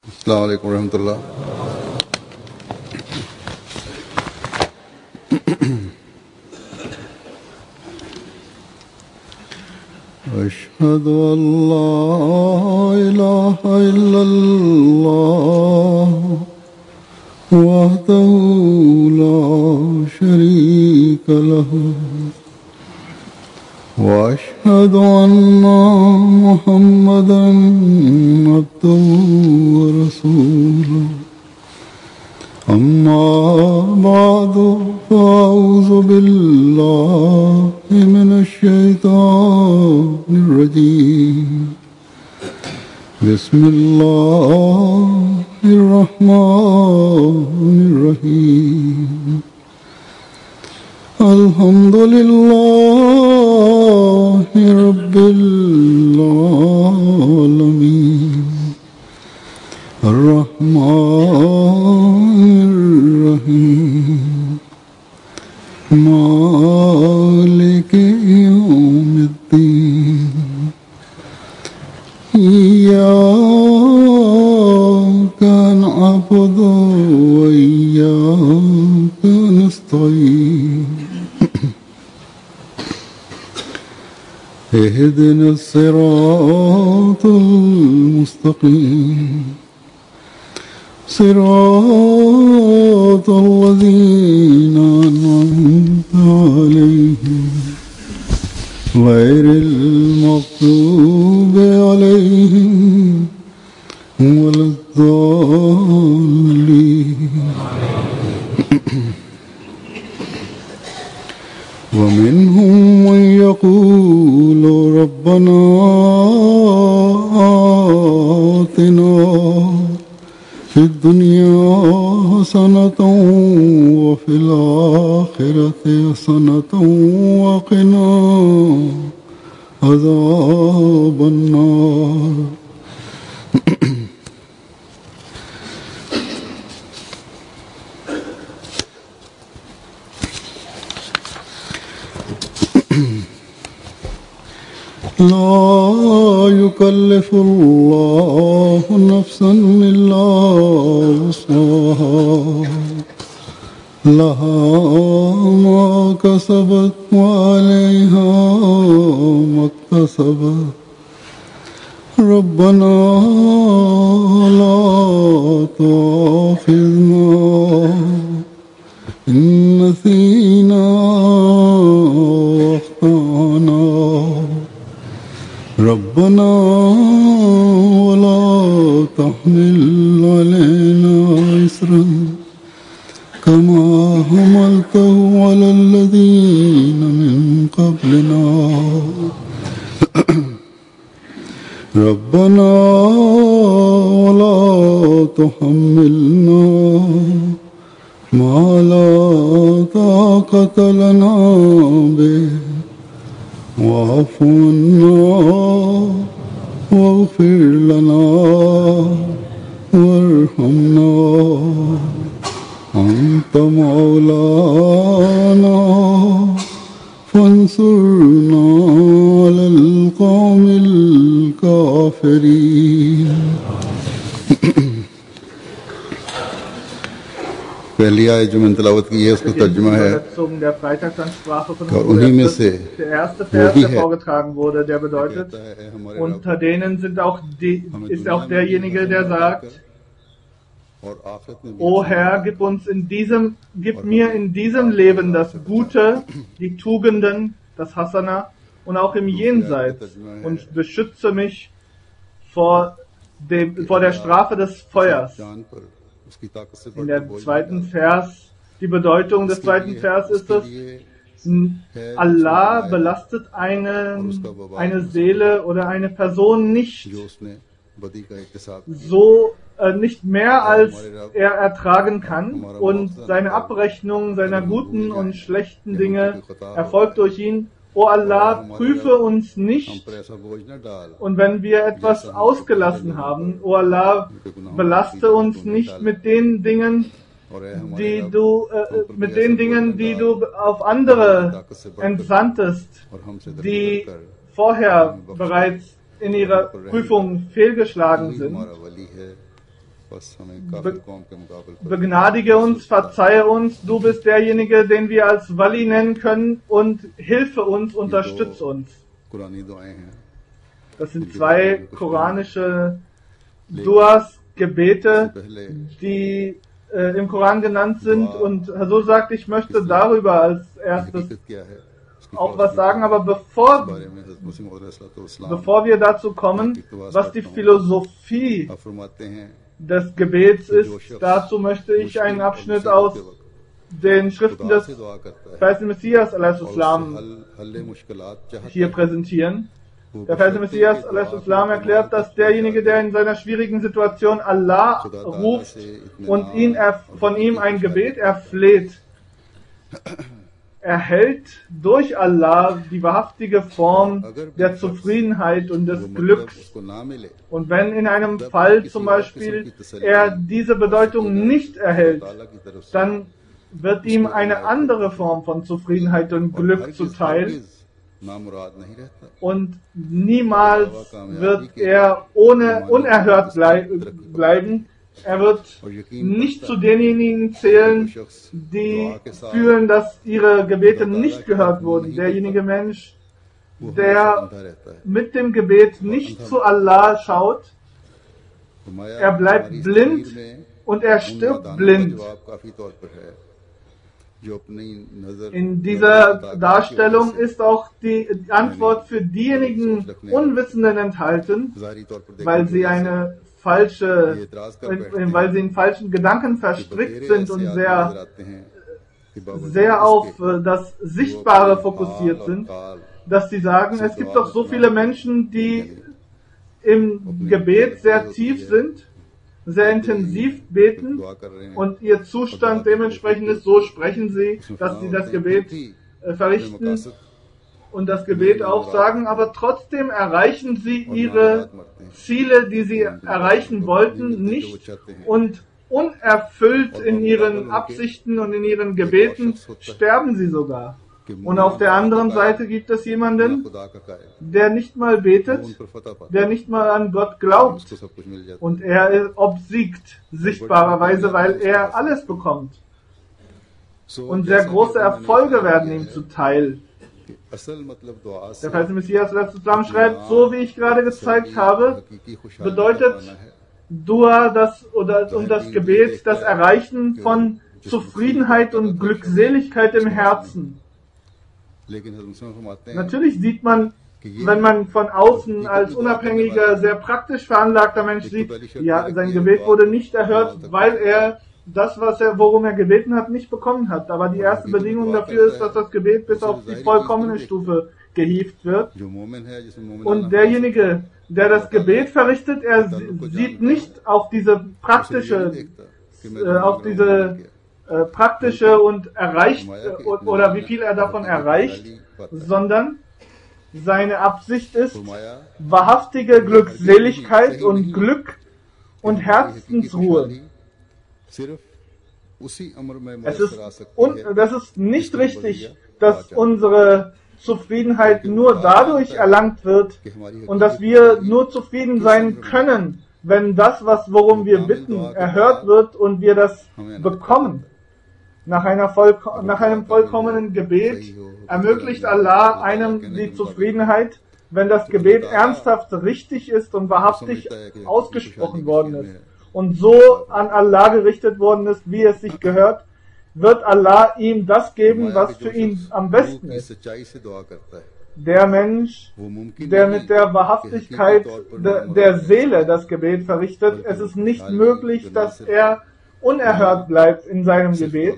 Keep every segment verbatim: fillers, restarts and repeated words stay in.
अस्सलाम वालेकुम रहमतुल्लाह। अशहदु अल्ला इलाहा इल्लल्लाह वहदहु ला शरीका लहु وأشهد أن محمدا عبده ورسوله أما بعد فأعوذ بالله من الشيطان الرجيم بسم الله الرحمن الرحيم الحمد لله رب العالمين الرحمن الرحيم مالك يوم الدين إياك نعبد وإياك نستعين اهدنا الصراط المستقيم صراط الذين أنعمت عليهم غير المغضوب عليهم ولا الضالين ومنهم من يقول ربنا آتنا في الدنيا حسنة وفي الآخرة حسنة وقنا عذاب النار لا يكلف الله نفسا إلا وسعها لها ما كسبت وعليها ما اكتسبت ربنا لا تؤاخذنا إن نسينا وأخطأنا ربنا ولا تحمل علينا إصرا كما حملته على الذين من قبلنا ربنا ولا تحملنا ما لا طاقة لنا به واعف عنا واغفر لنا وارحمنا أنت مولانا فانصرنا على القوم الكافرين पहली आयत जो मैंने तलावत की है उसका तर्जुमा है और उन्हीं में से der erste Vers, der vorgetragen wurde, der bedeutet, unter denen sind auch die, ist auch derjenige, der sagt, O Herr, gib uns in diesem, gib mir in diesem Leben das Gute, die Tugenden, das Hasana und auch im Jenseits und beschütze mich vor dem, vor der Strafe des Feuers. In der zweiten Vers, die Bedeutung des zweiten Vers ist es, Allah belastet einen, eine Seele oder eine Person nicht so, äh, nicht mehr als er ertragen kann und seine Abrechnung seiner guten und schlechten Dinge erfolgt durch ihn. O Allah, prüfe uns nicht und wenn wir etwas ausgelassen haben, O Allah, belaste uns nicht mit den Dingen, die du, äh, mit den Dingen, die du auf andere entsandtest, die vorher bereits in ihrer Prüfung fehlgeschlagen sind. Be begnadige uns, verzeihe uns, du bist derjenige, den wir als Wali nennen können und hilfe uns, unterstütze uns. Das sind zwei koranische Duas, Gebete, die äh, im Koran genannt sind, und so sagt, ich möchte darüber als erstes auch was sagen, aber bevor, bevor wir dazu kommen, was die Philosophie des Gebets ist, dazu möchte ich einen Abschnitt aus den Schriften des Verheißenen Messias al-Islam hier präsentieren. Der Verheißene Messias al-Islam erklärt, dass derjenige, der in seiner schwierigen Situation Allah ruft und ihn er, von ihm ein Gebet erfleht, erhält durch Allah die wahrhaftige Form der Zufriedenheit und des Glücks. Und wenn in einem Fall zum Beispiel er diese Bedeutung nicht erhält, dann wird ihm eine andere Form von Zufriedenheit und Glück zuteil. Und niemals wird er ohne unerhört blei bleiben. Er wird nicht zu denjenigen zählen, die fühlen, dass ihre Gebete nicht gehört wurden. Derjenige Mensch, der mit dem Gebet nicht zu Allah schaut, er bleibt blind und er stirbt blind. In dieser Darstellung ist auch die Antwort für diejenigen Unwissenden enthalten, weil sie eine falsche, weil sie in falschen Gedanken verstrickt sind und sehr, sehr auf das Sichtbare fokussiert sind, dass sie sagen, es gibt doch so viele Menschen, die im Gebet sehr tief sind, sehr intensiv beten und ihr Zustand dementsprechend ist, so sprechen sie, dass sie das Gebet äh, verrichten und das Gebet aufsagen, aber trotzdem erreichen sie ihre Ziele, die sie erreichen wollten, nicht, und unerfüllt in ihren Absichten und in ihren Gebeten sterben sie sogar. Und auf der anderen Seite gibt es jemanden, der nicht mal betet, der nicht mal an Gott glaubt. Und er obsiegt sichtbarerweise, weil er alles bekommt. Und sehr große Erfolge werden ihm zuteil. Der Verheißene Messias al-Islam schreibt, so wie ich gerade gezeigt habe, bedeutet Dua das, oder, und das Gebet das Erreichen von Zufriedenheit und Glückseligkeit im Herzen. Natürlich sieht man, wenn man von außen als unabhängiger, sehr praktisch veranlagter Mensch sieht, ja, sein Gebet wurde nicht erhört, weil er das, was er, worum er gebeten hat, nicht bekommen hat. Aber die erste Bedingung dafür ist, dass das Gebet bis auf die vollkommene Stufe gehievt wird. Und derjenige, der das Gebet verrichtet, er sieht nicht auf diese praktische, äh, auf diese Äh, praktische und erreicht äh, oder wie viel er davon erreicht, sondern seine Absicht ist wahrhaftige Glückseligkeit und Glück und Herzensruhe. Es ist, und das ist nicht richtig, dass unsere Zufriedenheit nur dadurch erlangt wird und dass wir nur zufrieden sein können, wenn das, was worum wir bitten, erhört wird und wir das bekommen. Nach, einer vollko- nach einem vollkommenen Gebet ermöglicht Allah einem die Zufriedenheit, wenn das Gebet ernsthaft richtig ist und wahrhaftig ausgesprochen worden ist und so an Allah gerichtet worden ist, wie es sich gehört, wird Allah ihm das geben, was für ihn am besten ist. Der Mensch, der mit der Wahrhaftigkeit de- der Seele das Gebet verrichtet, es ist nicht möglich, dass er unerhört bleibt in seinem Gebet.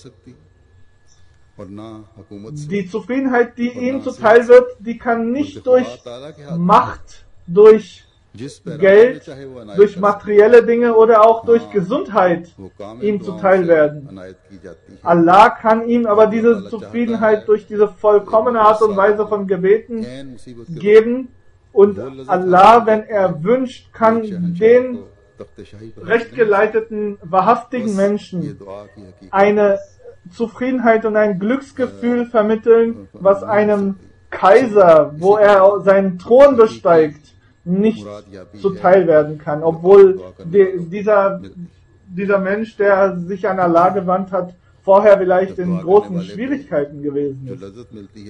Die Zufriedenheit, die ihm zuteil wird, die kann nicht durch Macht, durch Geld, durch materielle Dinge oder auch durch Gesundheit ihm zuteil werden. Allah kann ihm aber diese Zufriedenheit durch diese vollkommene Art und Weise von Gebeten geben, und Allah, wenn er wünscht, kann den rechtgeleiteten, wahrhaftigen Menschen eine Zufriedenheit und ein Glücksgefühl vermitteln, was einem Kaiser, wo er seinen Thron besteigt, nicht zuteil werden kann, obwohl die, dieser, dieser Mensch, der sich an Allah gewandt hat, vorher vielleicht in großen Schwierigkeiten gewesen ist.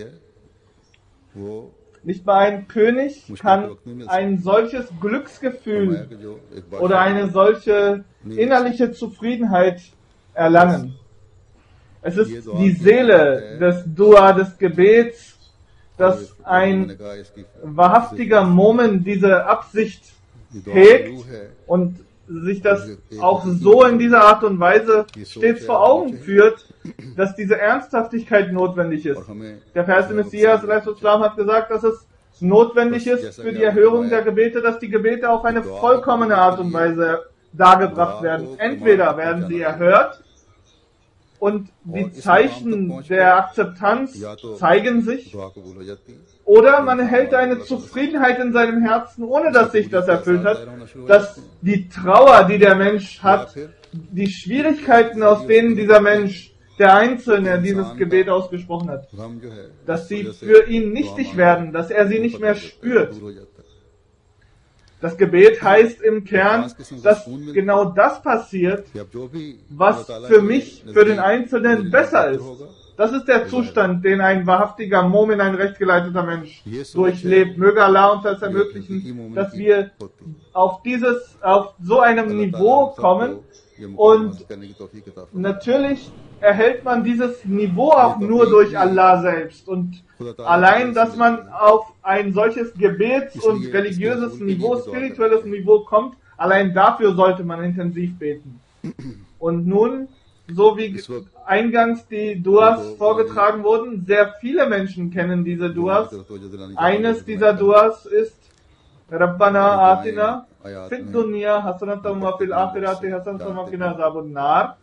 Nicht mal ein König kann ein solches Glücksgefühl oder eine solche innerliche Zufriedenheit erlangen. Es ist die Seele des Dua, des Gebets, dass ein wahrhaftiger Moment diese Absicht hegt und sich das auch so in dieser Art und Weise stets vor Augen führt, dass diese Ernsthaftigkeit notwendig ist. Der verheißte Messias hat gesagt, dass es notwendig ist für die Erhörung der Gebete, dass die Gebete auf eine vollkommene Art und Weise dargebracht werden. Entweder werden sie erhört und die Zeichen der Akzeptanz zeigen sich, oder man erhält eine Zufriedenheit in seinem Herzen, ohne dass sich das erfüllt hat, dass die Trauer, die der Mensch hat, die Schwierigkeiten, aus denen dieser Mensch, der Einzelne, dieses Gebet ausgesprochen hat, dass sie für ihn nichtig werden, dass er sie nicht mehr spürt. Das Gebet heißt im Kern, dass genau das passiert, was für mich, für den Einzelnen besser ist. Das ist der Zustand, den ein wahrhaftiger Mu'min, ein rechtgeleiteter Mensch durchlebt. Möge Allah uns das ermöglichen, dass wir auf dieses, auf so einem Niveau kommen. Und natürlich erhält man dieses Niveau auch nur durch Allah selbst. Und allein, dass man auf ein solches Gebets- und religiöses Niveau, spirituelles Niveau kommt, allein dafür sollte man intensiv beten. Und nun, so wie eingangs die Duas vorgetragen wurden, sehr viele Menschen kennen diese Duas. Eines dieser Duas ist Rabbana Atina fid dunya hasanatan wa fil akhirati hasanatan wa qina azabun nar.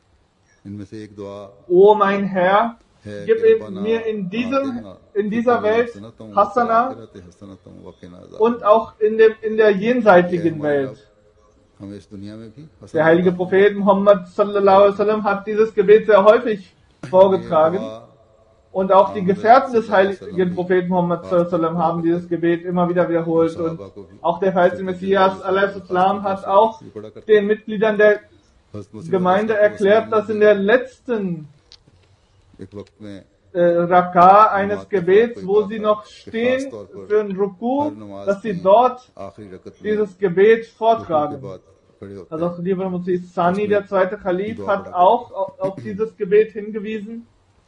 O mein Herr, gib in, mir in, diesem, in dieser Welt Hasana und auch in, dem, in der jenseitigen Welt. Der heilige Prophet Muhammad sallallahu alaihi wasallam hat dieses Gebet sehr häufig vorgetragen und auch die Gefährten des heiligen Propheten Muhammad sallallahu alaihi wasallam haben dieses Gebet immer wieder wiederholt und auch der verheißte Messias alaihi salam hat auch den Mitgliedern der Gemeinde erklärt, dass in der letzten äh, Raka eines Gebets, wo sie noch stehen für ein Ruku, dass sie dort dieses Gebet vortragen. Also Khalifa Masih Sani, der zweite Khalif, hat auch auf, auf dieses Gebet hingewiesen.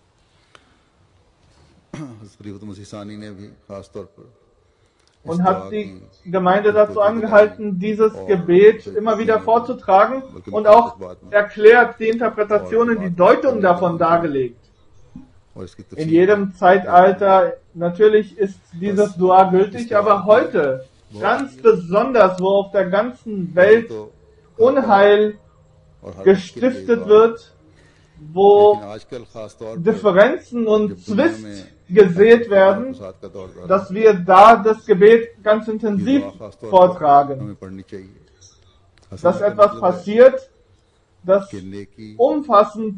Und hat die Gemeinde dazu angehalten, dieses Gebet immer wieder vorzutragen und auch erklärt die Interpretationen, die Deutung davon dargelegt. In jedem Zeitalter, natürlich ist dieses Dua gültig, aber heute, ganz besonders, wo auf der ganzen Welt Unheil gestiftet wird, wo Differenzen und Zwist gesät werden, dass wir da das Gebet ganz intensiv vortragen. Dass etwas passiert, das umfassend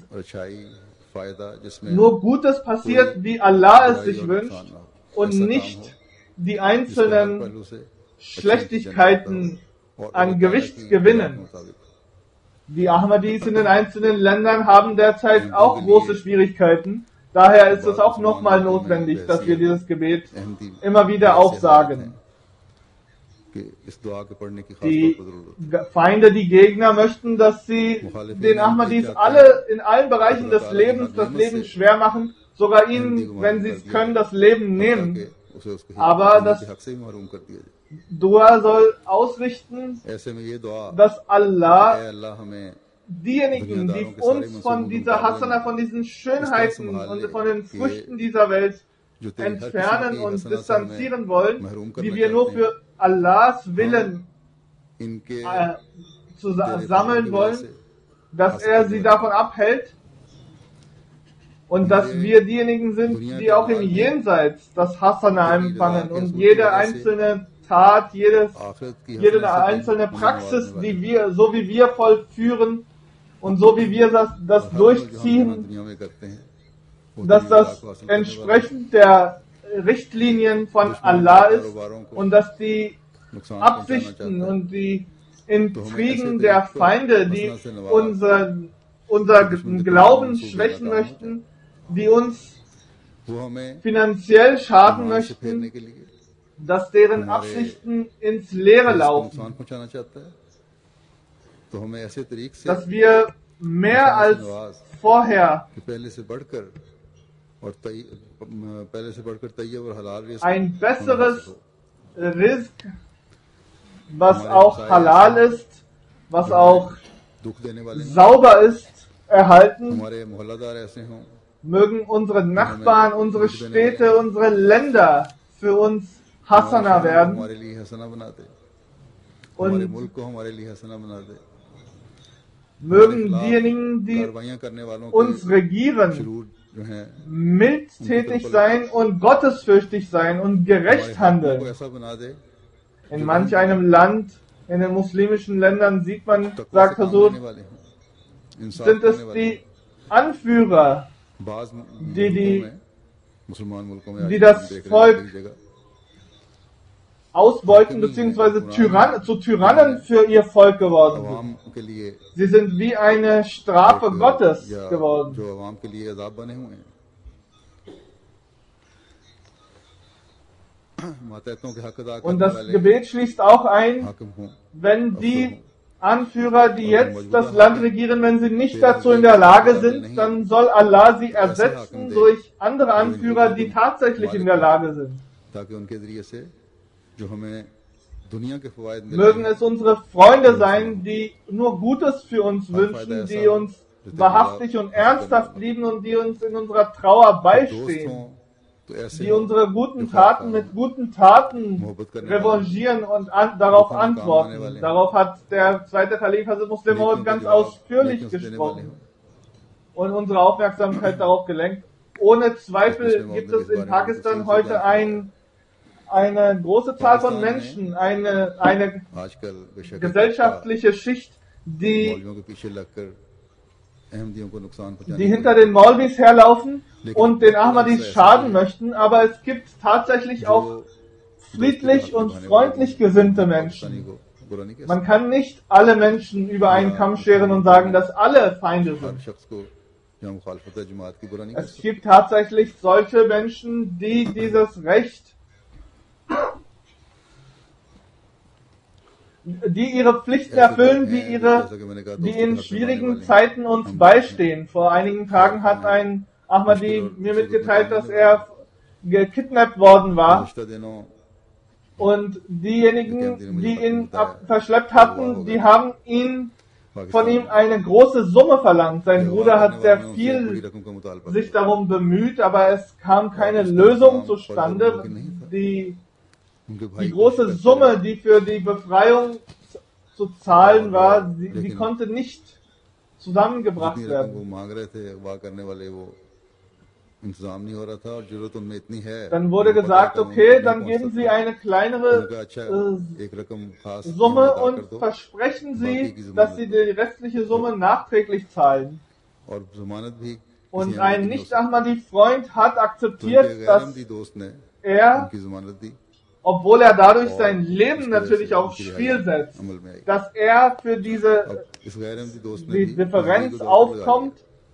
nur Gutes passiert, wie Allah es sich wünscht und nicht die einzelnen Schlechtigkeiten an Gewicht gewinnen. Die Ahmadis in den einzelnen Ländern haben derzeit auch große Schwierigkeiten. Daher ist es auch nochmal notwendig, dass wir dieses Gebet immer wieder aufsagen. Die Feinde, die Gegner möchten, dass sie den Ahmadis alle in allen Bereichen des Lebens das Leben schwer machen, sogar ihnen, wenn sie es können, das Leben nehmen. Aber das Dua soll ausrichten, dass Allah diejenigen, die uns von dieser Hasana, von diesen Schönheiten und von den Früchten dieser Welt entfernen und distanzieren wollen, die wir nur für Allahs Willen äh, zu sammeln wollen, dass er sie davon abhält und dass wir diejenigen sind, die auch im Jenseits das Hasana empfangen und jede einzelne Tat, jedes, jede einzelne Praxis, die wir, so wie wir vollführen und so wie wir das, das durchziehen, dass das entsprechend der Richtlinien von Allah ist und dass die Absichten und die Intrigen der Feinde, die unser, unser Glauben schwächen möchten, die uns finanziell schaden möchten, dass deren Absichten ins Leere laufen, dass wir mehr als vorher ein besseres Rizq, was auch halal ist, was auch sauber ist, erhalten. Mögen unsere Nachbarn, unsere Städte, unsere Länder für uns Hasana werden und mögen diejenigen, die uns regieren, mildtätig sein und gottesfürchtig sein und gerecht handeln. In manch einem Land, in den muslimischen Ländern sieht man, sagt Huzur, sind es die Anführer, die, die, die das Volk ausbeuten bzw. Tyrann, zu Tyrannen für ihr Volk geworden sind. Sie sind wie eine Strafe Gottes geworden. Und das Gebet schließt auch ein, wenn die Anführer, die jetzt das Land regieren, wenn sie nicht dazu in der Lage sind, dann soll Allah sie ersetzen durch andere Anführer, die tatsächlich in der Lage sind. Mögen es unsere Freunde sein, die nur Gutes für uns wünschen, die uns wahrhaftig und ernsthaft lieben und die uns in unserer Trauer beistehen, die unsere guten Taten mit guten Taten revanchieren und an, darauf antworten. Darauf hat der zweite Kalif Hazrat Muslim Maud ganz ausführlich gesprochen und unsere Aufmerksamkeit darauf gelenkt. Ohne Zweifel gibt es in Pakistan heute ein, eine große Zahl von Menschen, eine, eine gesellschaftliche Schicht, die die hinter den Maulvis herlaufen und den Ahmadis schaden möchten, aber es gibt tatsächlich auch friedlich und freundlich gesinnte Menschen. Man kann nicht alle Menschen über einen Kamm scheren und sagen, dass alle Feinde sind. Es gibt tatsächlich solche Menschen, die dieses Recht, die ihre Pflichten erfüllen, die, ihre, die in schwierigen Zeiten uns beistehen. Vor einigen Tagen hat ein Ahmadi mir mitgeteilt, dass er gekidnappt worden war und diejenigen, die ihn verschleppt hatten, die haben ihn von ihm eine große Summe verlangt. Sein Bruder hat sehr viel sich darum bemüht, aber es kam keine Lösung zustande. Die Die große Summe, die für die Befreiung zu zahlen war, die, die konnte nicht zusammengebracht werden. Dann wurde gesagt, okay, dann geben Sie eine kleinere äh, Summe und versprechen Sie, dass Sie die restliche Summe nachträglich zahlen. Und ein Nicht-Ahmadi-Freund hat akzeptiert, dass er, obwohl er dadurch sein Leben natürlich aufs Spiel setzt, dass er für diese die Differenz aufkommt,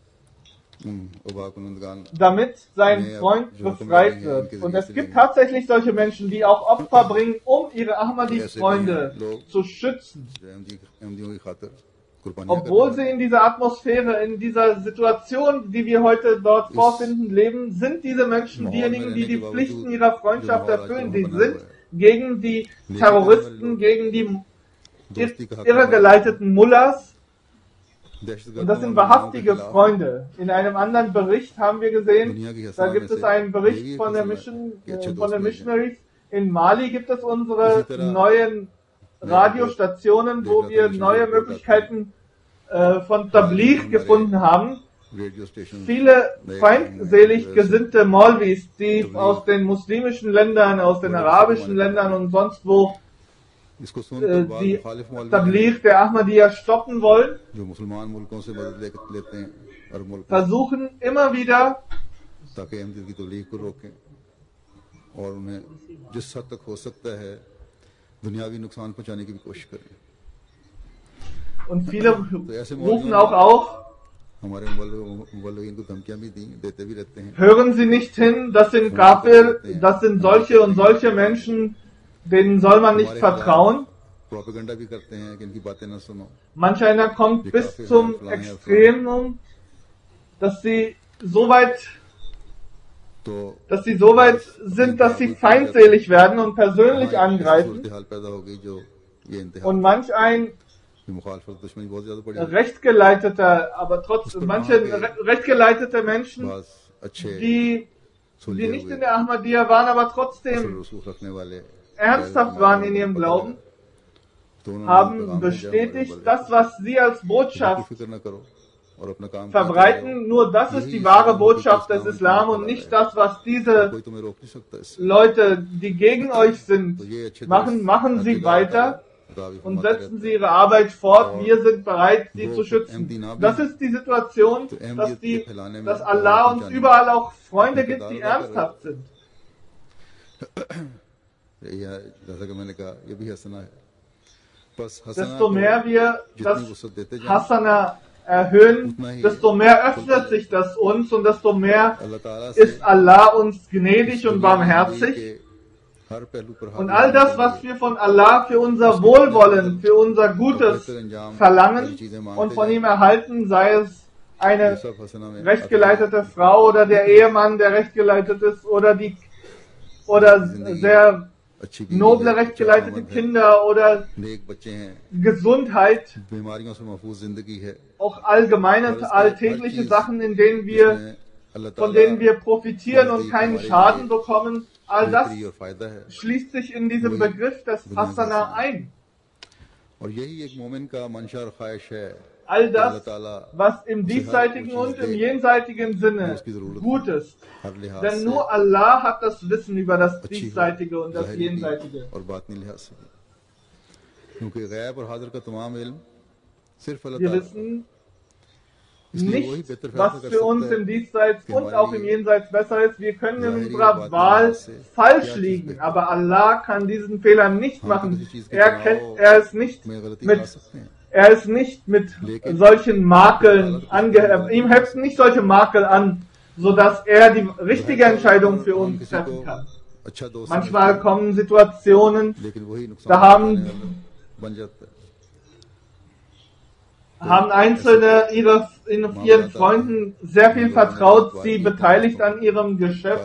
damit sein Freund befreit wird. Und es gibt tatsächlich solche Menschen, die auch Opfer bringen, um ihre Ahmadi-Freunde zu schützen. Obwohl sie in dieser Atmosphäre, in dieser Situation, die wir heute dort vorfinden, leben, sind diese Menschen diejenigen, die die Pflichten ihrer Freundschaft erfüllen. Die sind gegen die Terroristen, gegen die irregeleiteten Mullahs. Und das sind wahrhaftige Freunde. In einem anderen Bericht haben wir gesehen, da gibt es einen Bericht von der Mission, äh, von den Missionaries. In Mali gibt es unsere neuen Radiostationen, wo wir neue Möglichkeiten äh, von Tabligh gefunden haben. Viele feindselig gesinnte Maulvis, die aus den muslimischen Ländern, aus den arabischen Ländern und sonst wo äh, die Tabligh der Ahmadiyya stoppen wollen, versuchen immer wieder दुनियावी नुकसान पहुंचाने की भी कोशिश कर रहे हैं। Und viele rufen auch auf, हमारे मुबल्लिगीन को धमकियां भी दी देते भी रहते हैं। hören Sie nicht hin, das sind Kafir, das sind solche und solche Menschen, denen soll man nicht vertrauen. Propaganda भी करते हैं कि इनकी बातें न सुनो। Manch einer kommt bis zum Extremum, dass sie so weit, dass sie so weit sind, dass sie feindselig werden und persönlich angreifen. Und manch ein rechtgeleiteter, aber trotzdem, manche rechtgeleitete Menschen, die, die nicht in der Ahmadiyya waren, aber trotzdem ernsthaft waren in ihrem Glauben, haben bestätigt, das, was sie als Botschaft verbreiten, nur das ist die wahre Botschaft des Islam und nicht das, was diese Leute, die gegen euch sind, machen. Machen sie weiter und setzen sie ihre Arbeit fort. Wir sind bereit, sie zu schützen. Das ist die Situation, dass, die, dass Allah uns überall auch Freunde gibt, die ernsthaft sind. Desto mehr wir das Hasana erhöhen, desto mehr öffnet sich das uns und desto mehr ist Allah uns gnädig und barmherzig. Und all das, was wir von Allah für unser Wohlwollen, für unser Gutes verlangen und von ihm erhalten, sei es eine rechtgeleitete Frau oder der Ehemann, der rechtgeleitet ist, oder die oder sehr noble rechtgeleitete Kinder oder Gesundheit, auch allgemeine, alltägliche Sachen, in denen wir, von denen wir profitieren und keinen Schaden bekommen, all das schließt sich in diesem Begriff des Hasana ein. All das, was im diesseitigen und im jenseitigen Sinne gut ist. Denn nur Allah hat das Wissen über das Diesseitige und das Jenseitige. Wir wissen nicht, was für uns im Diesseits und auch im Jenseits besser ist. Wir können in unserer Wahl falsch liegen, aber Allah kann diesen Fehler nicht machen. Er, kennt, er ist nicht mit Er ist nicht mit solchen Makeln ange... Ihm heften nicht solche Makel an, sodass er die richtige Entscheidung für uns treffen kann. Manchmal kommen Situationen, da haben, haben Einzelne ihre, ihren Freunden sehr viel vertraut, sie beteiligt an ihrem Geschäft,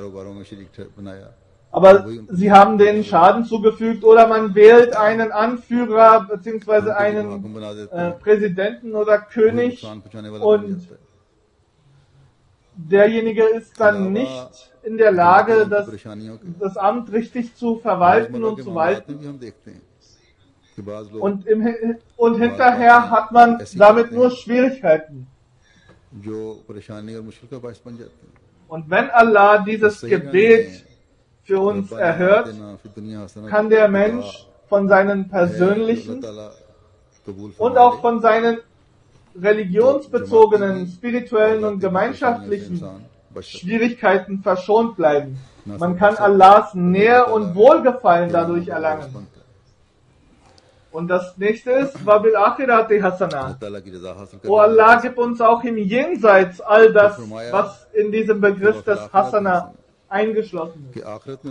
aber sie haben denen Schaden zugefügt, oder man wählt einen Anführer bzw. einen äh, Präsidenten oder König und derjenige ist dann nicht in der Lage, das, das Amt richtig zu verwalten und zu walten. Und, im, und hinterher hat man damit nur Schwierigkeiten. Und wenn Allah dieses Gebet für uns erhört, kann der Mensch von seinen persönlichen und auch von seinen religionsbezogenen, spirituellen und gemeinschaftlichen Schwierigkeiten verschont bleiben. Man kann Allahs Nähe und Wohlgefallen dadurch erlangen. Und das nächste ist, Wabil Akhirati Hasana. O Allah, gib uns auch im Jenseits all das, was in diesem Begriff des Hasana eingeschlossen ist.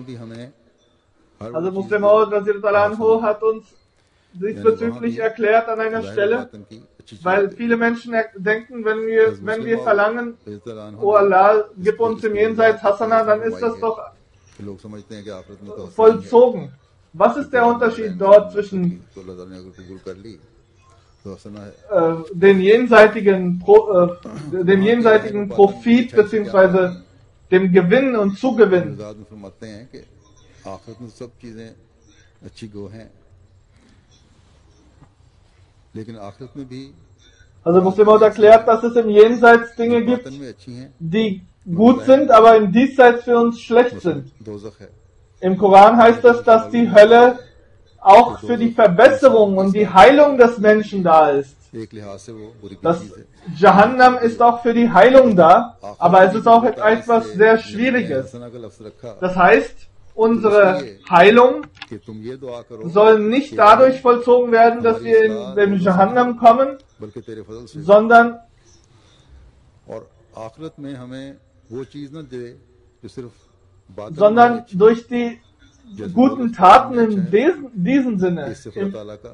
Also Muslim Maud Anhu hat uns diesbezüglich erklärt an einer Stelle, weil viele Menschen denken, wenn wir, wenn wir verlangen, O Allah, gib uns im Jenseits Hasana, dann ist das doch vollzogen. Was ist der Unterschied dort zwischen äh, den jenseitigen, Pro, äh, dem jenseitigen Profit bzw. dem Gewinn und Zugewinn? Also Muslim hat erklärt, dass es im Jenseits Dinge gibt, die gut sind, aber im Diesseits für uns schlecht sind. Im Koran heißt es, dass die Hölle auch für die Verbesserung und die Heilung des Menschen da ist. Das Jahannam ist auch für die Heilung da, aber es ist auch etwas sehr Schwieriges. Das heißt, Unsere Heilung soll nicht dadurch vollzogen werden, dass wir in den Jahannam kommen, sondern sondern durch die guten Taten in diesem, diesem Sinne. Im,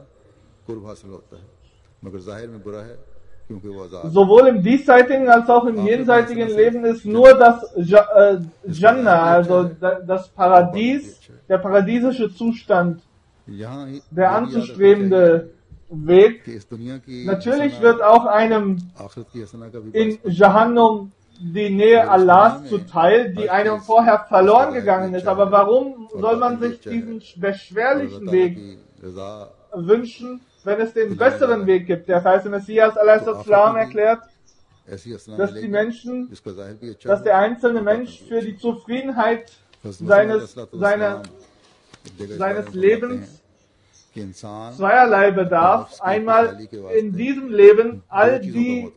sowohl im diesseitigen als auch im jenseitigen Leben ist nur das Jannah, also das Paradies, der paradiesische Zustand, der anzustrebende Weg. Natürlich wird auch einem in Jahannam die Nähe Allahs zuteil, die einem vorher verloren gegangen ist. Aber warum soll man sich diesen beschwerlichen Weg wünschen, wenn es den besseren Weg gibt? Der verheißene Messias a.s. erklärt, dass die Menschen, dass der einzelne Mensch für die Zufriedenheit seines, seiner, seines Lebens zweierlei bedarf. Einmal in diesem Leben all die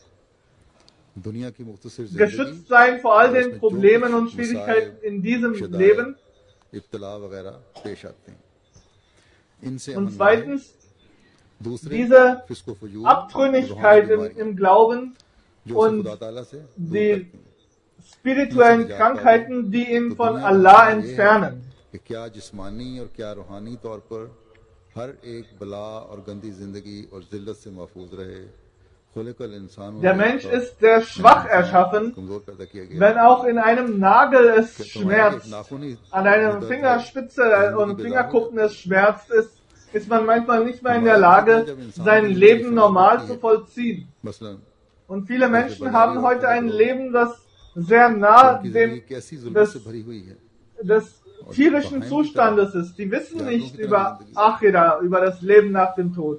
geschützt sein vor all den Problemen und Schwierigkeiten in diesem Leben. Und zweitens, diese Abtrünnigkeit im, im Glauben und die spirituellen Krankheiten, die ihn von Allah entfernen. Der Mensch ist sehr schwach erschaffen, wenn auch in einem Nagel es schmerzt, an einer Fingerspitze und Fingerkuppen es schmerzt, ist, ist man manchmal nicht mehr in der Lage, sein Leben normal zu vollziehen. Und viele Menschen haben heute ein Leben, das sehr nah dem, des, des tierischen Zustandes ist. Die wissen nicht über Akhira, über das Leben nach dem Tod.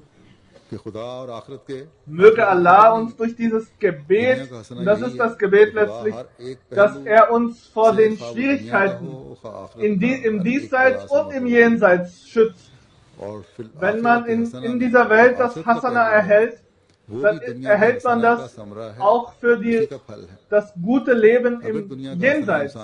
Möge Allah uns durch dieses Gebet, und das ist das Gebet letztlich, dass er uns vor den Schwierigkeiten in die, im Diesseits und im Jenseits schützt. Wenn man in, in dieser Welt das Hasana erhält, dann erhält man das auch für die, das gute Leben im Jenseits.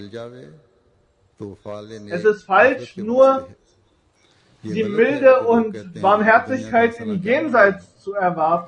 Es ist falsch, nur die Milde und Barmherzigkeit im Jenseits zu erwarten.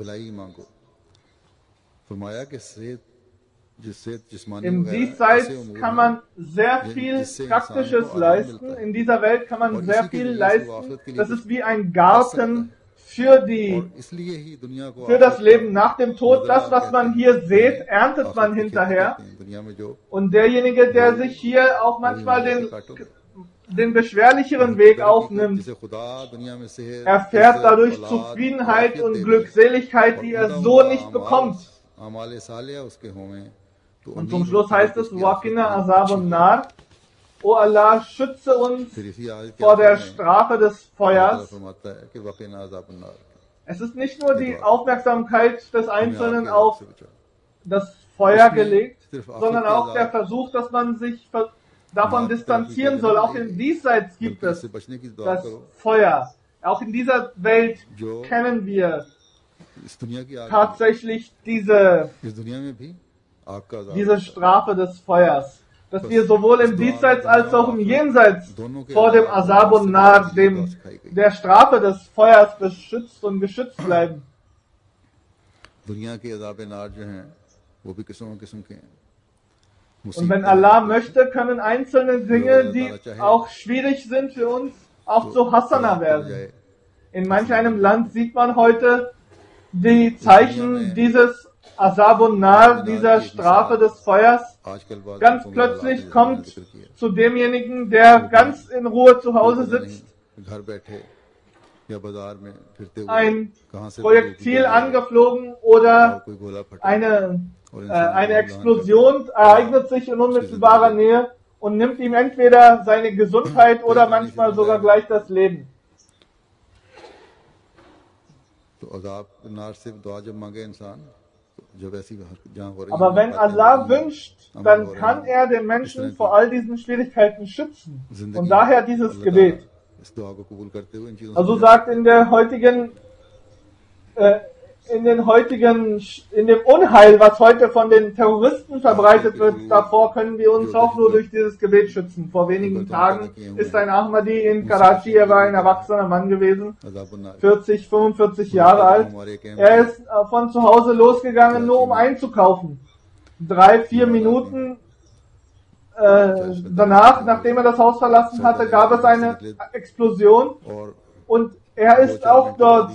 Im Diesseits kann man sehr viel Praktisches leisten. In dieser Welt kann man sehr viel leisten. Das ist wie ein Garten für die, für das Leben nach dem Tod. Das, was man hier sieht, erntet man hinterher. Und derjenige, der sich hier auch manchmal den den beschwerlicheren Weg aufnimmt, erfährt dadurch Zufriedenheit und Glückseligkeit, die er so nicht bekommt. Und zum Schluss heißt es, Waqina Azabun Nar, O Allah, schütze uns vor der Strafe des Feuers. Es ist nicht nur die Aufmerksamkeit des Einzelnen auf das Feuer gelegt, sondern auch der Versuch, dass man sich davon distanzieren soll. Auch im Diesseits gibt es das Feuer. Auch in dieser Welt kennen wir tatsächlich diese, diese Strafe des Feuers. Dass wir sowohl im Diesseits als auch im Jenseits vor dem Azabun Nar, dem, der Strafe des Feuers beschützt und geschützt bleiben. Und wenn Allah möchte, können einzelne Dinge, die auch schwierig sind für uns, auch zu Hasana werden. In manch einem Land sieht man heute die Zeichen dieses Azabun Nar, dieser Strafe des Feuers. Ganz plötzlich kommt zu demjenigen, der ganz in Ruhe zu Hause sitzt, ein Projektil angeflogen oder eine, äh, eine Explosion ereignet sich in unmittelbarer Nähe und nimmt ihm entweder seine Gesundheit oder manchmal sogar gleich das Leben. Aber wenn Allah wünscht, dann kann er den Menschen vor all diesen Schwierigkeiten schützen. Und daher dieses Gebet. Also sagt in der heutigen, äh, in den heutigen, in dem Unheil, was heute von den Terroristen verbreitet wird, davor können wir uns auch nur durch dieses Gebet schützen. Vor wenigen Tagen ist ein Ahmadi in Karachi, er war ein erwachsener Mann gewesen, vierzig, fünfundvierzig Jahre alt. Er ist von zu Hause losgegangen, nur um einzukaufen. Drei, vier Minuten äh, danach, nachdem er das Haus verlassen hatte, gab es eine Explosion und er ist auch dort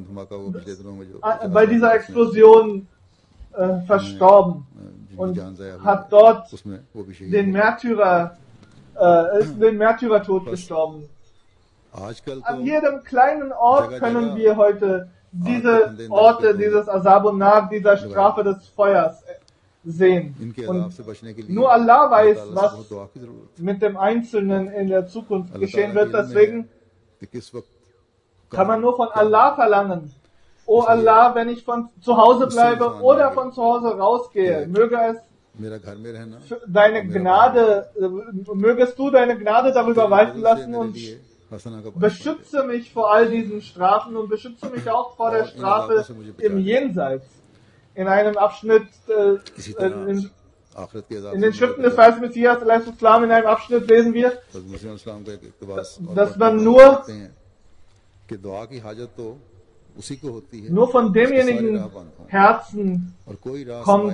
bei dieser Explosion äh, verstorben und hat dort den Märtyrer, äh, ist den Märtyrertod gestorben. An jedem kleinen Ort können wir heute diese Orte, dieses Azab und Nar, dieser Strafe des Feuers sehen. Und nur Allah weiß, was mit dem Einzelnen in der Zukunft geschehen wird. Deswegen kann man nur von Allah verlangen. O Allah, wenn ich von zu Hause bleibe oder von zu Hause rausgehe, möge es deine Gnade, mögest du deine Gnade darüber walten lassen und beschütze mich vor all diesen Strafen und beschütze mich auch vor der Strafe im Jenseits. In einem Abschnitt, äh, in, in den Schriften des Weisen Messias, Islam, in einem Abschnitt lesen wir, dass man nur Nur von demjenigen Herzen kommt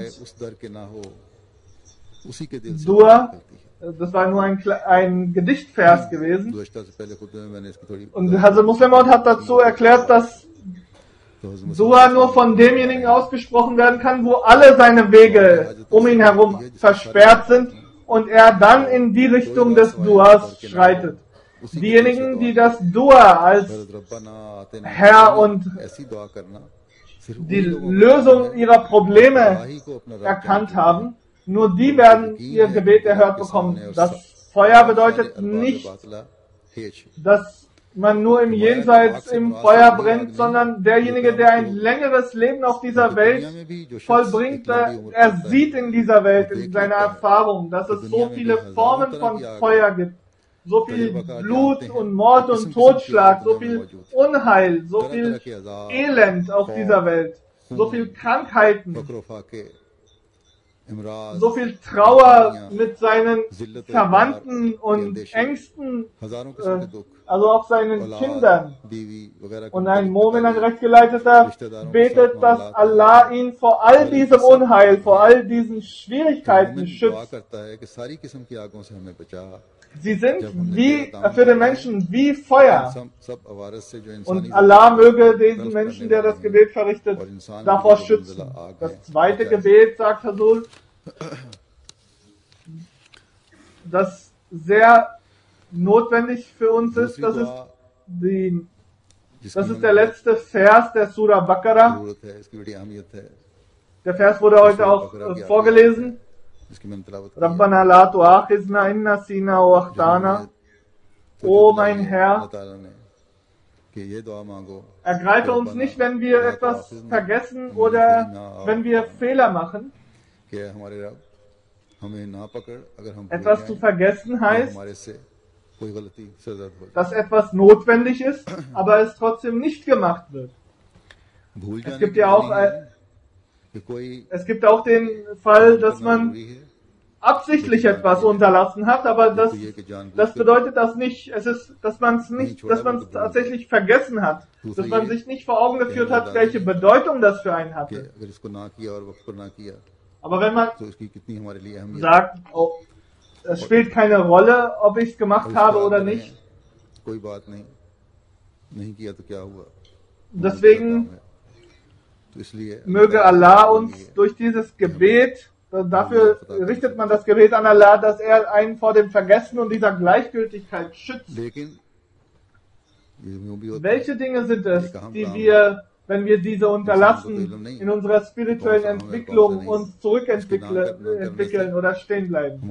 Dua, das war nur ein, ein Gedichtvers gewesen. Und Hazrat Muslim Maud hat dazu erklärt, dass Dua nur von demjenigen ausgesprochen werden kann, wo alle seine Wege um ihn herum versperrt sind und er dann in die Richtung des Duas schreitet. Diejenigen, die das Dua als Herr und die Lösung ihrer Probleme erkannt haben, nur die werden ihr Gebet erhört bekommen. Das Feuer bedeutet nicht, dass man nur im Jenseits im Feuer brennt, sondern derjenige, der ein längeres Leben auf dieser Welt vollbringt, er sieht in dieser Welt, in seiner Erfahrung, dass es so viele Formen von Feuer gibt. So viel Blut und Mord und Totschlag, so viel Unheil, so viel Elend auf dieser Welt, so viel Krankheiten, so viel Trauer mit seinen Verwandten und Ängsten, äh, also auch seinen Kindern. Und ein Mu'min, ein Rechtgeleiteter, betet, dass Allah ihn vor all diesem Unheil, vor all diesen Schwierigkeiten schützt. Sie sind wie, für den Menschen wie Feuer. Und Allah möge diesen Menschen, der das Gebet verrichtet, davor schützen. Das zweite Gebet, sagt Hazul, das sehr notwendig für uns ist, das ist, die, das ist der letzte Vers der Surah Baqarah. Der Vers wurde heute auch äh, vorgelesen. Rabbana la tu'akhizna in nasina wa akhtana. O mein Herr, ergreife uns nicht, wenn wir etwas vergessen oder wenn wir Fehler machen. Etwas zu vergessen heißt, dass etwas notwendig ist, aber es trotzdem nicht gemacht wird. Es gibt ja auch, äh, es gibt auch den Fall, dass man absichtlich etwas unterlassen hat, aber das, das bedeutet das nicht, es ist, dass man es nicht, dass man es tatsächlich vergessen hat, dass man sich nicht vor Augen geführt hat, welche Bedeutung das für einen hatte. Aber wenn man sagt, oh, es spielt keine Rolle, ob ich es gemacht habe oder nicht, deswegen möge Allah uns durch dieses Gebet, dafür richtet man das Gebet an Allah, dass er einen vor dem Vergessen und dieser Gleichgültigkeit schützt. Welche Dinge sind es, die wir, wenn wir diese unterlassen, in unserer spirituellen Entwicklung uns zurückentwickeln oder stehen bleiben?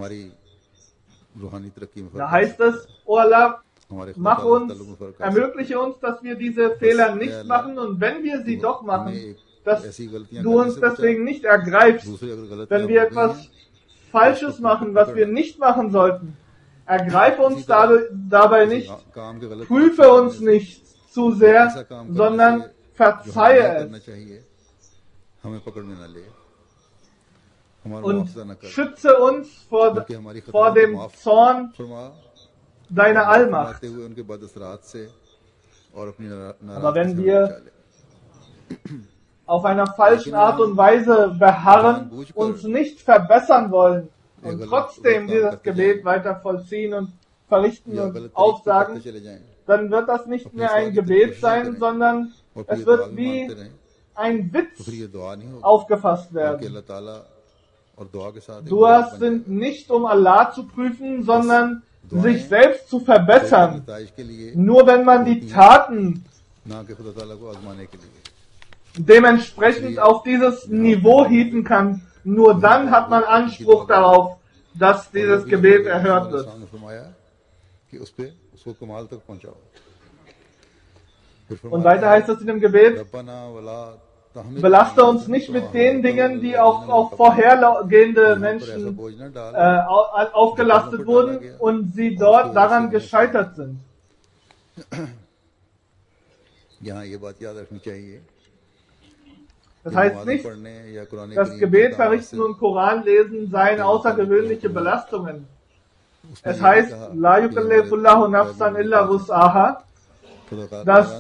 Da heißt es, O Allah, mach uns, ermögliche uns, dass wir diese Fehler nicht machen und wenn wir sie doch machen, dass du uns deswegen nicht ergreifst, wenn wir etwas Falsches machen, was wir nicht machen sollten. Ergreife uns dabei nicht, prüfe uns nicht zu sehr, sondern verzeihe es. und schütze uns vor, vor dem Zorn deiner Allmacht. Aber wenn wir auf einer falschen Art und Weise beharren, uns nicht verbessern wollen und trotzdem dieses Gebet weiter vollziehen und verrichten und aufsagen, dann wird das nicht mehr ein Gebet sein, sondern es wird wie ein Witz aufgefasst werden. Duas sind nicht, um Allah zu prüfen, sondern sich selbst zu verbessern. Nur wenn man die Taten dementsprechend auf dieses Niveau hieven kann, nur dann hat man Anspruch darauf, dass dieses Gebet erhört wird. Und weiter heißt es in dem Gebet, belaste uns nicht mit den Dingen, die auch auf vorhergehende Menschen äh, aufgelastet wurden und sie dort daran gescheitert sind. Das heißt nicht, dass Gebet verrichten und Koran lesen seien außergewöhnliche Belastungen. Es heißt, La yukallifullahu nafsan illa wus'aha, dass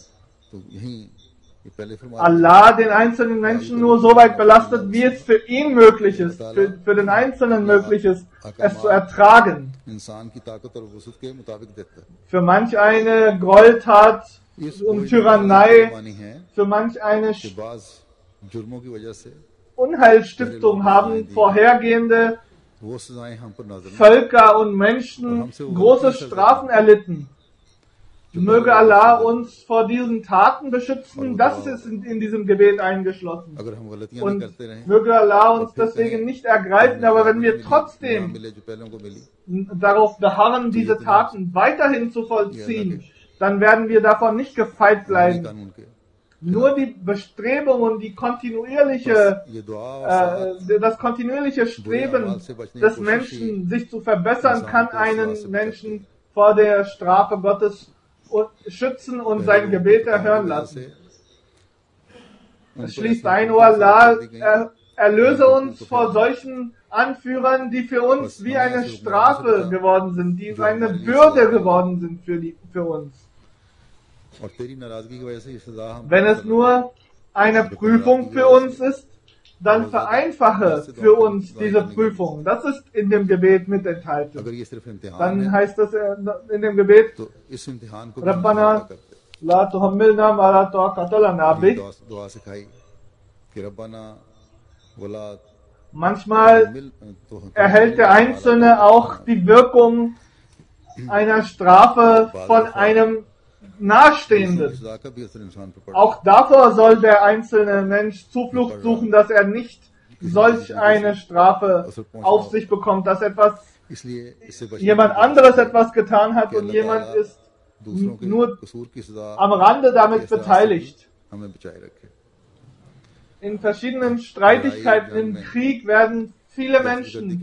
Allah den einzelnen Menschen nur so weit belastet, wie es für ihn möglich ist, für, für den Einzelnen möglich ist, es zu ertragen. Für manch eine Gräueltat und Tyrannei, für manch eine Unheilstiftung haben vorhergehende Völker und Menschen große Strafen erlitten. Möge Allah uns vor diesen Taten beschützen, das ist in, in diesem Gebet eingeschlossen. Und möge Allah uns deswegen nicht ergreifen, aber wenn wir trotzdem darauf beharren, diese Taten weiterhin zu vollziehen, dann werden wir davon nicht gefeit bleiben. Nur die Bestrebung und die kontinuierliche, äh, das kontinuierliche Streben des Menschen, sich zu verbessern, kann einen Menschen vor der Strafe Gottes schützen und sein Gebet erhören lassen. Es schließt ein, O Allah, er, erlöse uns vor solchen Anführern, die für uns wie eine Strafe geworden sind, die eine Bürde geworden sind für, die, für uns. Wenn es nur eine Prüfung für uns ist, dann vereinfache für uns diese Prüfung. Das ist in dem Gebet mit enthalten. Dann heißt es in dem Gebet, Rabbana la tuhammilna ma la taqata lana bih. Manchmal erhält der Einzelne auch die Wirkung einer Strafe von einem Nahestehenden. Auch davor soll der einzelne Mensch Zuflucht suchen, dass er nicht solch eine Strafe auf sich bekommt, dass etwas, jemand anderes etwas getan hat und jemand ist nur am Rande damit beteiligt. In verschiedenen Streitigkeiten im Krieg werden viele Menschen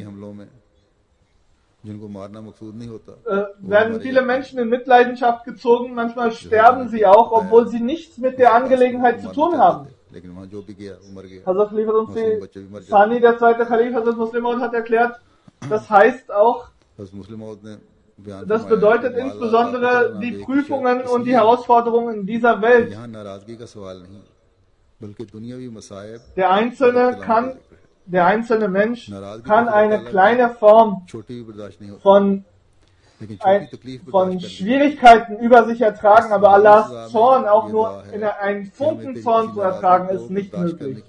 Äh, werden viele Menschen in Mitleidenschaft gezogen, manchmal sterben sie auch, obwohl sie nichts mit der Angelegenheit zu tun haben. Hazrat Khalifa Thani, der zweite Khalif, Hazrat Muslim Maud hat erklärt, das heißt auch, das bedeutet insbesondere die Prüfungen und die Herausforderungen in dieser Welt. Der Einzelne kann Der einzelne Mensch kann eine kleine Form von, ein, von Schwierigkeiten über sich ertragen, aber Allahs Zorn auch nur in einen Funkenzorn zu ertragen, ist nicht möglich.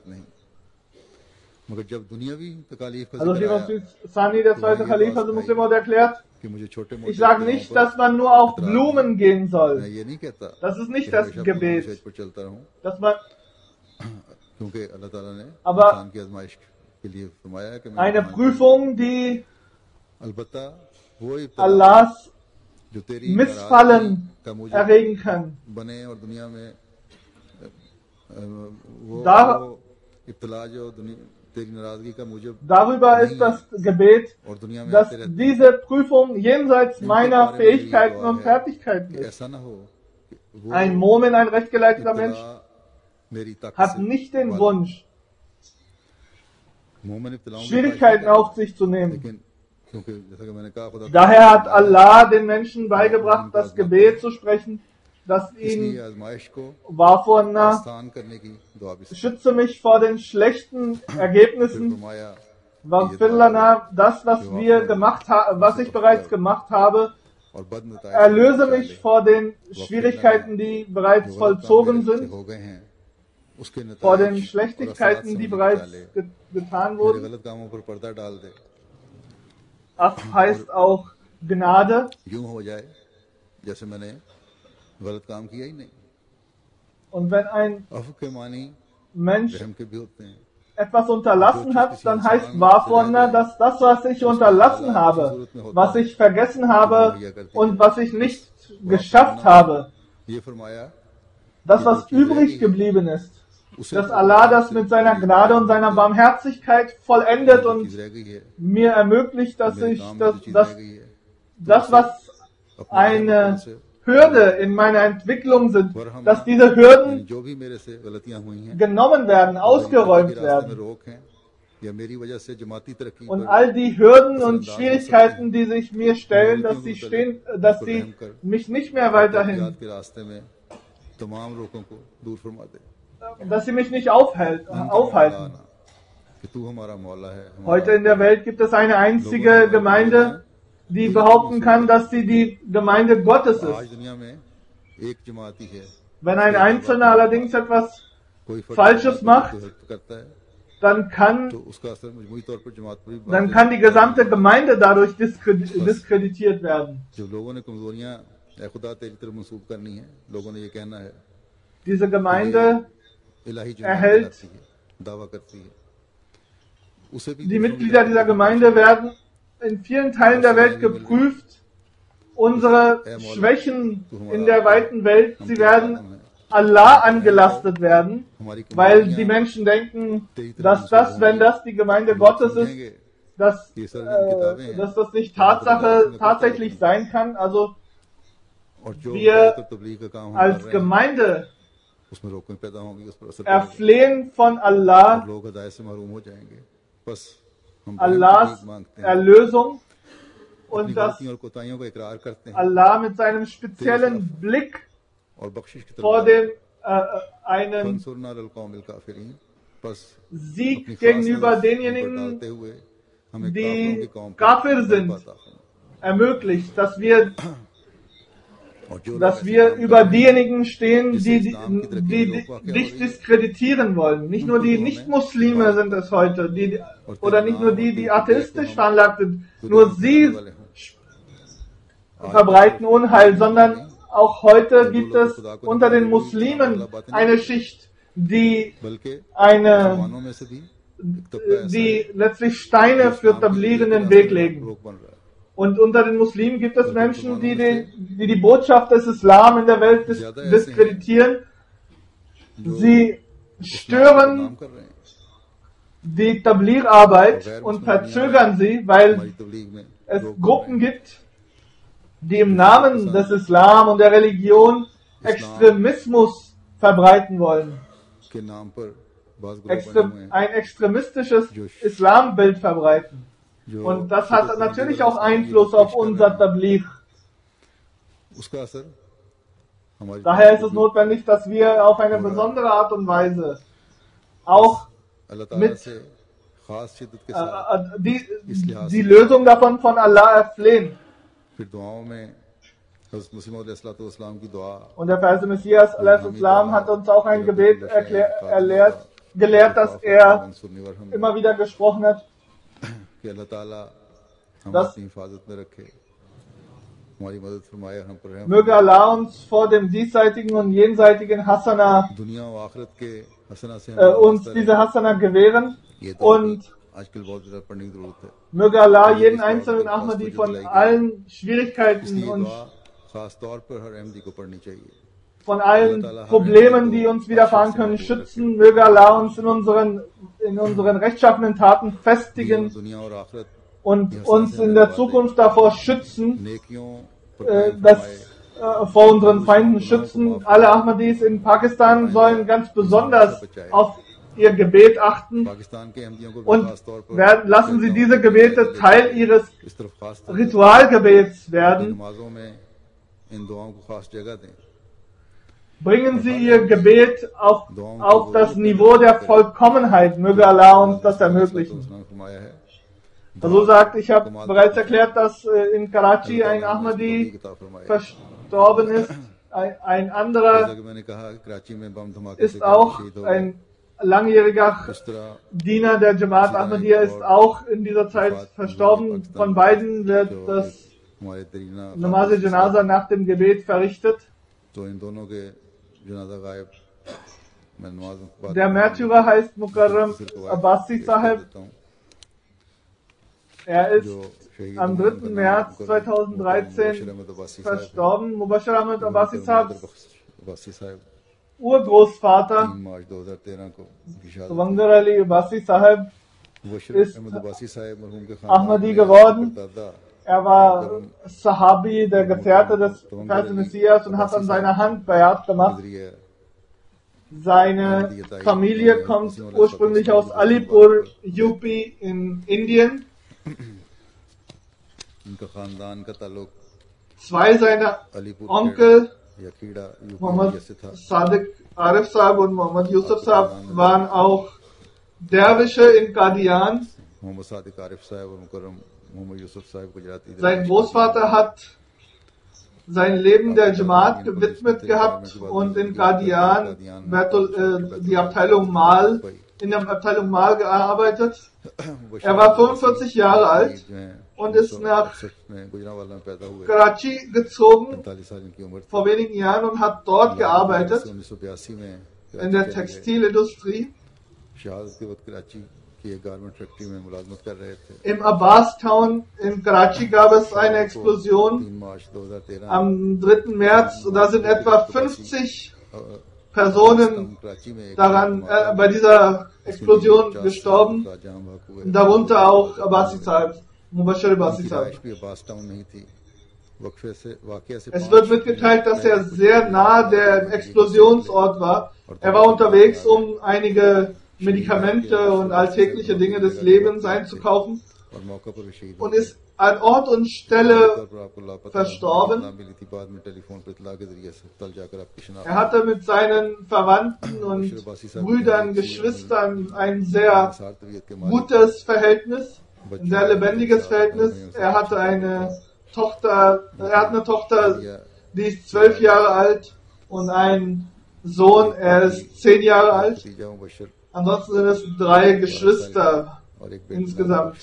Also Sani, der zweite Khalif, also Muslim Maud erklärt, ich sage nicht, dass man nur auf Blumen gehen soll. Das ist nicht das Gebet. Dass man Aber eine Prüfung, die Allahs Missfallen erregen kann. Dar Darüber ist das Gebet, dass diese Prüfung jenseits meiner Fähigkeiten und Fertigkeiten ist. Ein Mu'min, ein rechtgeleiteter Mensch, hat nicht den Wunsch, Schwierigkeiten auf sich zu nehmen. Daher hat Allah den Menschen beigebracht, das Gebet zu sprechen, das ihn war von schütze mich vor den schlechten Ergebnissen, das, was wir gemacht haben, was ich bereits gemacht habe, erlöse mich vor den Schwierigkeiten, die bereits vollzogen sind, vor den Schlechtigkeiten, die bereits ge getan wurden. Af heißt auch Gnade. Und wenn ein Mensch etwas unterlassen hat, dann heißt Wafwunder, dass das, was ich unterlassen habe, was ich vergessen habe und was ich nicht geschafft habe, das, was übrig geblieben ist, dass Allah das mit seiner Gnade und seiner Barmherzigkeit vollendet und mir ermöglicht, dass ich das, das, das was eine Hürde in meiner Entwicklung sind, dass diese Hürden genommen werden, ausgeräumt werden. Und all die Hürden und Schwierigkeiten, die sich mir stellen, dass sie stehen, dass sie mich nicht mehr weiterhin, dass sie mich nicht aufhält, aufhalten. Heute in der Welt gibt es eine einzige Gemeinde, die behaupten kann, dass sie die Gemeinde Gottes ist. Wenn ein Einzelner allerdings etwas Falsches macht, dann kann, dann kann die gesamte Gemeinde dadurch diskreditiert werden. Diese Gemeinde erhält, die Mitglieder dieser Gemeinde werden in vielen Teilen der Welt geprüft, unsere Schwächen in der weiten Welt, sie werden Allah angelastet werden, weil die Menschen denken, dass das, wenn das die Gemeinde Gottes ist, dass, äh, dass das nicht Tatsache tatsächlich sein kann. Also wir als Gemeinde erflehen von Allah Allahs Erlösung und dass Allah mit seinem speziellen Blick vor dem äh, einen Sieg gegenüber denjenigen, die Kafir sind, ermöglicht, dass wir dass wir über diejenigen stehen, die, die, die, die dich diskreditieren wollen. Nicht nur die Nicht-Muslime sind es heute, die, oder nicht nur die, die atheistisch veranlagt sind, nur sie verbreiten Unheil, sondern auch heute gibt es unter den Muslimen eine Schicht, die eine, die letztlich Steine für Tabligh in den Weg legen. Und unter den Muslimen gibt es Menschen, die die, die, die Botschaft des Islam in der Welt dis diskreditieren. Sie stören die Tabligh-Arbeit und verzögern sie, weil es Gruppen gibt, die im Namen des Islam und der Religion Extremismus verbreiten wollen. Extre ein extremistisches Islambild verbreiten. Und das hat natürlich auch Einfluss auf unser Tabligh. Daher ist es notwendig, dass wir auf eine besondere Art und Weise auch mit äh, die, die Lösung davon von Allah erflehen. Und der Verse Messias al-Islam hat uns auch ein Gebet erklärt, gelehrt, dass er immer wieder gesprochen hat, dass möge Allah uns vor dem diesseitigen und jenseitigen Hasana äh, uns diese Hasana gewähren und möge Allah jeden einzelnen Ahmadi von allen Schwierigkeiten und von allen Problemen, die uns widerfahren können, schützen. Möge Allah uns in unseren, in unseren rechtschaffenen Taten festigen und uns in der Zukunft davor schützen, äh, dass, äh, vor unseren Feinden schützen. Alle Ahmadis in Pakistan sollen ganz besonders auf ihr Gebet achten und werden, lassen Sie diese Gebete Teil ihres Ritualgebets werden. Bringen Sie Ihr Gebet auf, auf das Niveau der Vollkommenheit. Möge Allah uns das ermöglichen. So sagt, ich habe bereits erklärt, dass in Karachi ein Ahmadi verstorben ist. Ein, ein anderer ist auch ein langjähriger Diener der Jamaat Ahmadiyya, ist auch in dieser Zeit verstorben. Von beiden wird das Namaz-e-Janaza nach dem Gebet verrichtet. Der Märtyrer heißt Mukarram Abbasi Sahib. Er ist am dritten März zweitausenddreizehn verstorben. Mubashir Ahmed Abbasi Sahibs Urgroßvater Wangar Ali Abbasi Sahib ist Ahmadi geworden. Er war Sahabi, der Gefährte des Messias, und hat an seiner Hand Bayat gemacht. Seine Familie kommt ursprünglich aus Alipur, U P in Indien. Zwei seiner Onkel, Muhammad Sadiq Arif Sahib und Muhammad Yusuf Sahib, waren auch Derwische in Qadian. Sein Großvater hat sein Leben der Jamaat gewidmet gehabt und in Qadian äh, die Abteilung Mal, in der Abteilung Mal gearbeitet. Er war fünfundvierzig Jahre alt und ist nach Karachi gezogen vor wenigen Jahren und hat dort gearbeitet in der Textilindustrie. Im Abbas Town in Karachi gab es eine Explosion am dritten März. Da sind etwa fünfzig Personen daran, äh, bei dieser Explosion gestorben, darunter auch Abbasi Sahib, Mubashir Abbasi Sahib. Es wird mitgeteilt, dass er sehr nah dem Explosionsort war. Er war unterwegs, um einige Medikamente und alltägliche Dinge des Lebens einzukaufen und ist an Ort und Stelle verstorben. Er hatte mit seinen Verwandten und Brüdern, Geschwistern ein sehr gutes Verhältnis, ein sehr lebendiges Verhältnis. Er hatte eine Tochter, er hat eine Tochter, die ist zwölf Jahre alt, und einen Sohn, er ist zehn Jahre alt. Ansonsten sind es drei Geschwister insgesamt.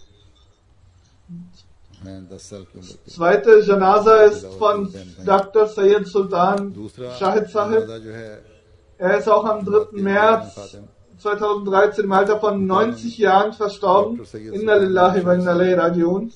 Zweite Janaza ist von Doktor Sayyid Sultan Shahid Sahib. Er ist auch am dritten März zweitausenddreizehn im Alter von neunzig Jahren verstorben. Inna lillahi wa inna ilaihi rajiun.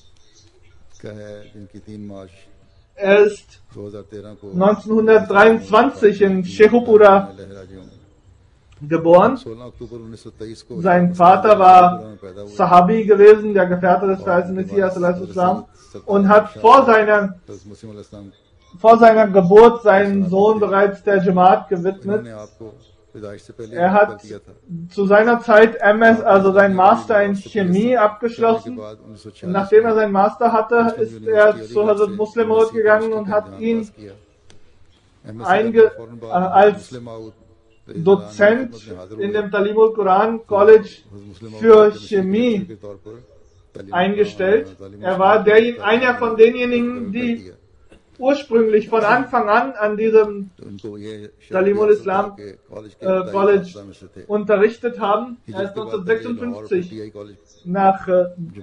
Er ist neunzehnhundertdreiundzwanzig in Sheikhupura geboren. Sein Vater war Sahabi gewesen, der Gefährte des verheißenen Messias Islam, und hat vor seiner, vor seiner Geburt seinen Sohn bereits der Jamaat gewidmet. Er hat zu seiner Zeit M S, also sein Master in Chemie, abgeschlossen. Und nachdem er seinen Master hatte, ist er zu Hazrat Muslim Maud gegangen und hat ihn einge, äh, als Dozent in dem Talimul Quran College für Chemie eingestellt. Er war der, einer von denjenigen, die ursprünglich von Anfang an an diesem Talimul Islam äh, College unterrichtet haben. Er ist neunzehnhundertsechsundfünfzig nach äh,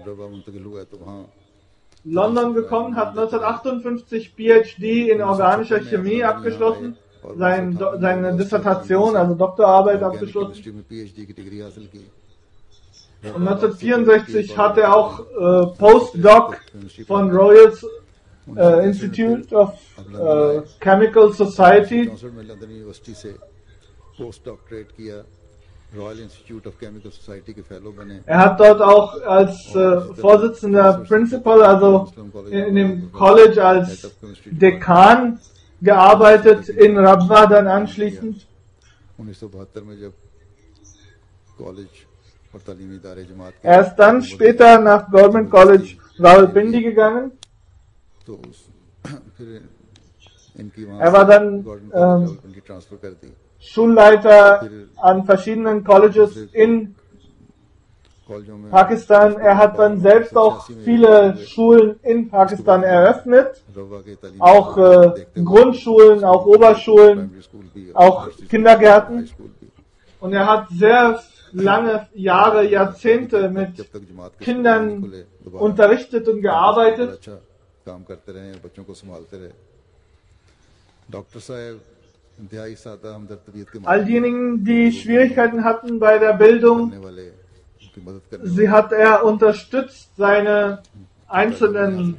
London gekommen, hat neunzehnhundertachtundfünfzig P H D in organischer Chemie abgeschlossen, sein, seine Dissertation, also Doktorarbeit abgeschlossen. Und neunzehnhundertvierundsechzig hat er auch äh, Postdoc von Royal äh, Institute of äh, Chemical Society Er hat dort auch als äh, Vorsitzender Principal, also in, in dem College als Dekan gearbeitet in Rabwa dann anschließend. Er ist dann später nach Government College Rawalpindi gegangen. Er war dann ähm, Schulleiter an verschiedenen Colleges in Pakistan. Er hat dann selbst auch viele Schulen in Pakistan eröffnet, auch äh, Grundschulen, auch Oberschulen, auch Kindergärten. Und er hat sehr lange Jahre, Jahrzehnte mit Kindern unterrichtet und gearbeitet. All diejenigen, die Schwierigkeiten hatten bei der Bildung, sie hat er unterstützt, seine einzelnen,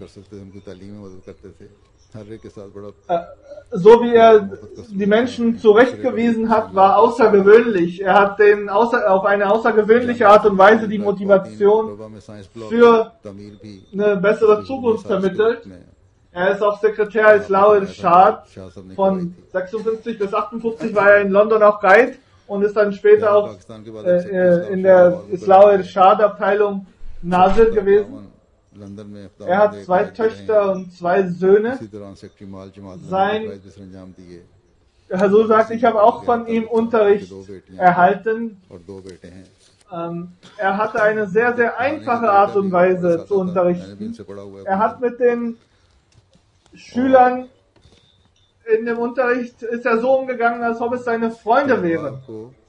äh, so wie er die Menschen zurechtgewiesen hat, war außergewöhnlich. Er hat denen außer, auf eine außergewöhnliche Art und Weise die Motivation für eine bessere Zukunft vermittelt. Er ist auch Sekretär Islah Irshad. Von sechsundfünfzig bis achtundfünfzig war er in London auch Guide und ist dann später auch äh, in der Islah Irshad Abteilung Nazir gewesen. Er hat zwei Töchter und zwei Söhne. Sein Hazur sagt, ich habe auch von ihm Unterricht erhalten. Ähm, er hatte eine sehr, sehr einfache Art und Weise zu unterrichten. Er hat mit den Schülern in dem Unterricht, ist er so umgegangen, als ob es seine Freunde wären.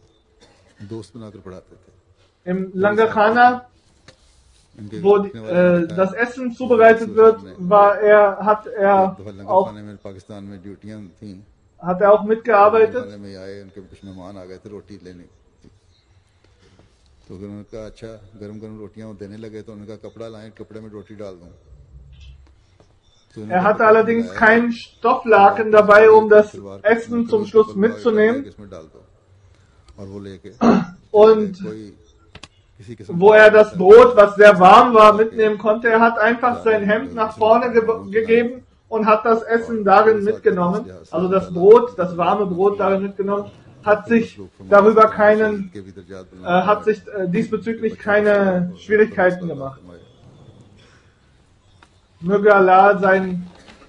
Im Langarkhana, wo äh, das Essen zubereitet wird, war er, hat er auch, hat er auch mitgearbeitet. Er hatte allerdings keinen Stofflaken dabei, um das Essen zum Schluss mitzunehmen. Und wo er das Brot, was sehr warm war, mitnehmen konnte, er hat einfach sein Hemd nach vorne ge gegeben und hat das Essen darin mitgenommen. Also das Brot, das warme Brot darin mitgenommen, hat sich darüber keinen, äh, hat sich äh, diesbezüglich keine Schwierigkeiten gemacht. Möge Allah sein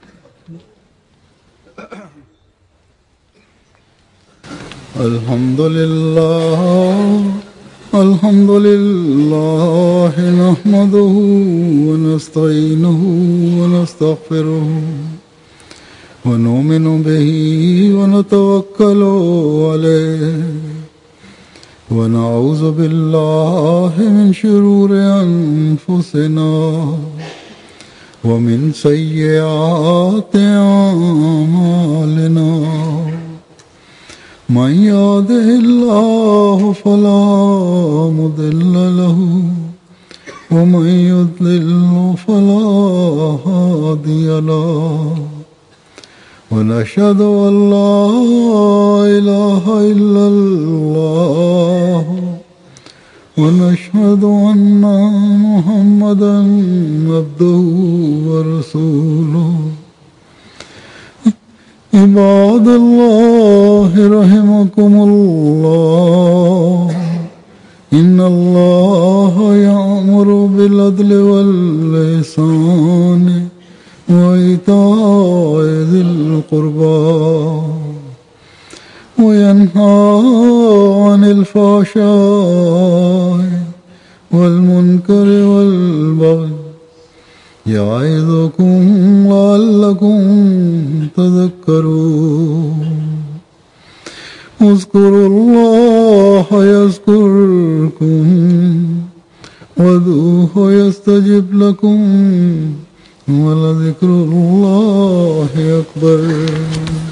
Alhamdulillah Alhamdulillah nahmaduhu wa nasta'inuhu wa nastaghfiruhu wa nu'minu bihi wa natawakkalu alayhi wa na'udhu billahi min shururi anfusina ومن سيئات أعمالنا من يهده الله فلا مضل له ومن يضلل فلا هادي له ونشهد أن لا إله إلا الله ونشهد أن محمدا عبده ورسوله عباد الله رحمكم الله إن الله يأمر بالعدل والإحسان وإيتاء ذي القربى وينهى عن الفحشاء والمنكر والبغي يعظكم لعلكم تذكرون اذكروا الله يذكركم وادعوه يستجب لكم ولذكر الله أكبر.